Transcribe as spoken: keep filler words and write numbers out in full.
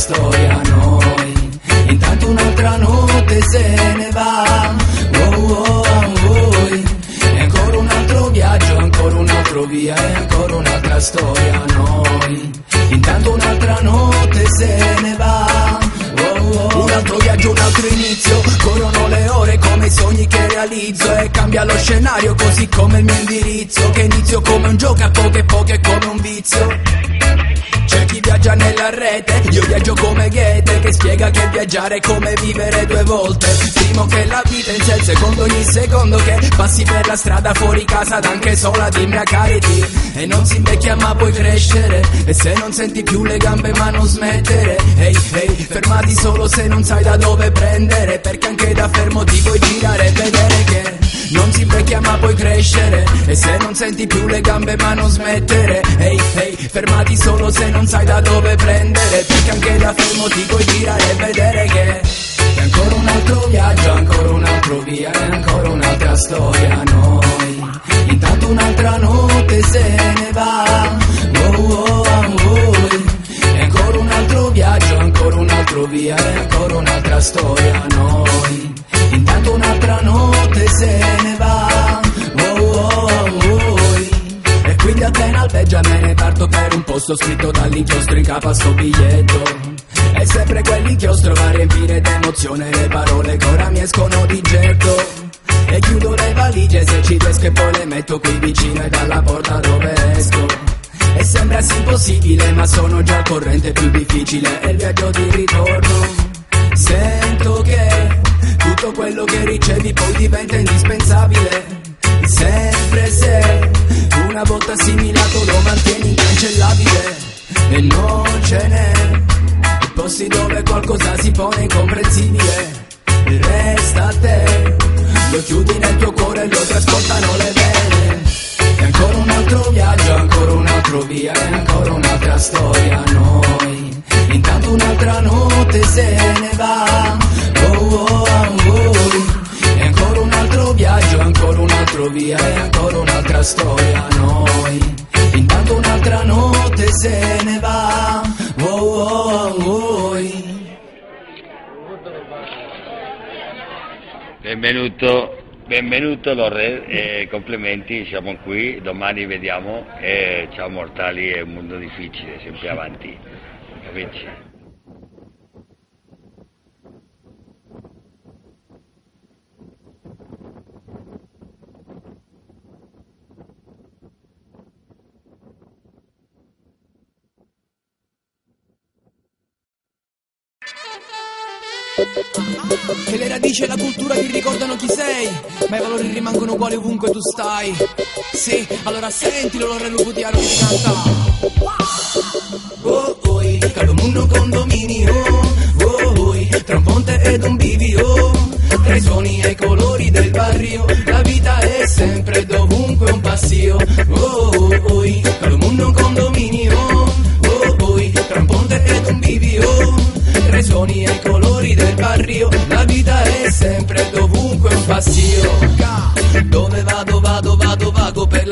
storia noi. Intanto un'altra notte se ne va, oh, oh, oh. E ancora un altro viaggio, ancora un altro via, e ancora un'altra storia noi. Intanto un'altra notte se ne va, oh, oh. Un altro viaggio, un altro inizio, corrono le ore come i sogni che realizzo, e cambia lo scenario così come il mio indirizzo, che inizio come un gioco a poche poche come un vizio. C'è chi viaggia nella rete, io viaggio come Goethe, che spiega che viaggiare è come vivere due volte. Primo che la vita in sé, il secondo ogni secondo che passi per la strada fuori casa ad anche sola dimmi a cariti. E non si invecchia ma puoi crescere, e se non senti più le gambe ma non smettere. Ehi, ehi, fermati solo se non sai da dove prendere, perché anche da fermo ti puoi girare e vedere che non si invecchia ma puoi crescere, e se non senti più le gambe ma non smettere. Ehi, ehi, fermati solo se non sai da dove prendere, perché anche da fermo ti puoi girare e vedere che è ancora un altro viaggio, ancora un altro via, e ancora un'altra storia noi. Intanto un'altra notte se ne va, oh, oh, oh. E ancora un altro viaggio, ancora un altro via, e ancora un'altra storia noi. Intanto un'altra notte se ne va, oh, oh, oh. E quindi appena alveggia me ne parto per un posto scritto dall'inchiostro in capo a sto biglietto. E sempre quell'inchiostro va a riempire d'emozione le parole che ora mi escono di getto. E chiudo le valigie se ci riesco e poi le metto qui vicino e dalla porta dove esco. E sembra sì impossibile ma sono già al corrente, più difficile è il viaggio di ritorno. Sento che tutto quello che ricevi poi diventa indispensabile, sempre se una volta assimilato lo mantieni incancellabile. E non ce n'è posti dove qualcosa si pone incomprensibile. Resta a te, lo chiudi nel tuo cuore e lo trasportano le vene. E ancora un altro viaggio, ancora un altro via, e ancora un'altra storia noi. Intanto un'altra notte se ne va, oh, oh, oh. E ancora un altro viaggio, ancora un altro via, e ancora un'altra storia noi. Intanto un'altra notte se ne va, oh, oh, oh. Benvenuto, benvenuto Lorre, eh, complimenti, siamo qui, domani vediamo, eh, ciao mortali, è un mondo difficile, sempre avanti, capisci? Che le radici e la cultura ti ricordano chi sei, ma i valori rimangono uguali ovunque tu stai. Sì, allora sentilo Lorre Luputiano che ti canta. Oh, oh, Caldomundo condominio, oh, oh, tra un ponte ed un bivio, tra i suoni e i colori del barrio, la vita è sempre dovunque un passio. Oh, oh, Caldomundo condominio, oh, oh, tra un ponte ed un bivio, tra i suoni e i colori del barrio, la vita è sempre dovunque un passio. Dove vado, vado, vado, vado per